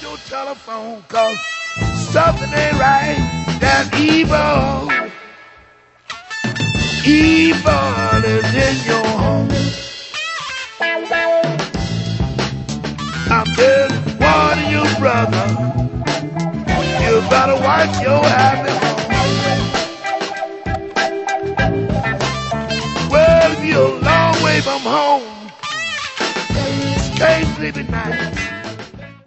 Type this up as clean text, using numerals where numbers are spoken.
your telephone, cause something ain't right. That evil, evil is in your home. I'm just warning you, brother. You better watch your habits. Well, if you're a long way from home, can't sleep at night.